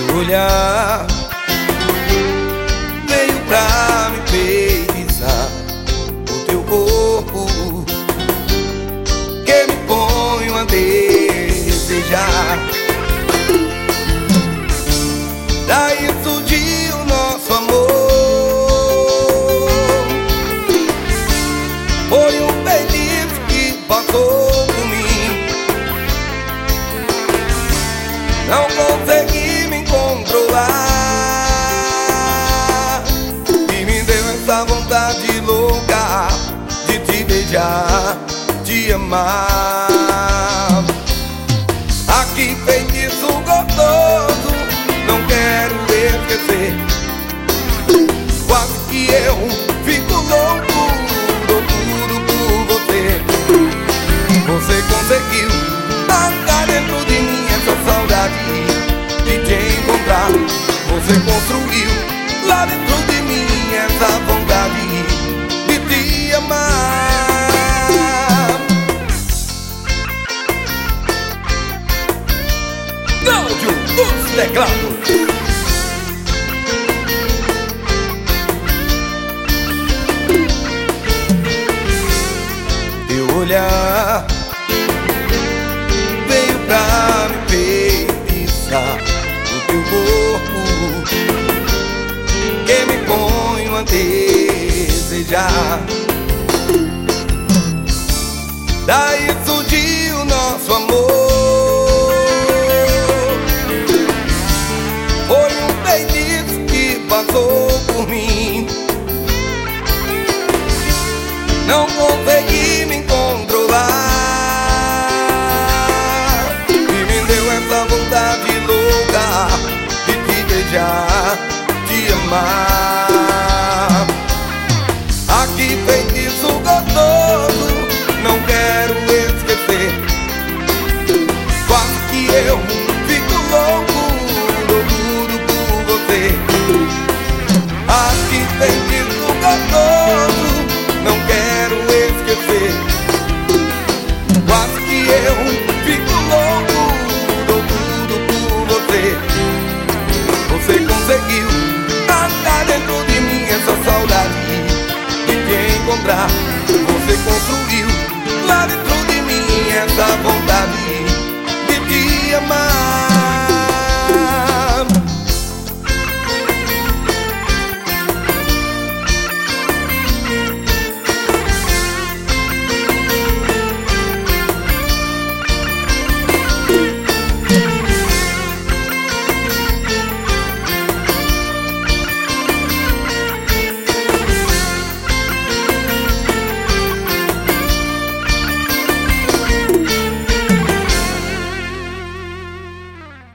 olhar veio pra me feitiçar. O teu corpo que me põe a desejar. Daí surgiu o nosso amor. Foi um feitiço que passou por mim. Não consegui me controlar e me deu essa vontade louca de te beijar, te amar. Ah, que feitiço gostoso, não quero esquecer. Quase que eu fico louco, loucuro por você. Você conseguiu arrancar dentro de mim essa saudade de te encontrar. Você construiu lá dentro de mim essa vontade de te amar. Cláudio dos teclados. Teu olhar veio pra me feitiçar. O teu corpo que me põe a desejar. Daí surgiu o nosso amor. Foi um feitiço que passou por mim. Não consegui me controlar e me deu essa vontade louca de te beijar, te amar. Ah, que feitiço gostoso,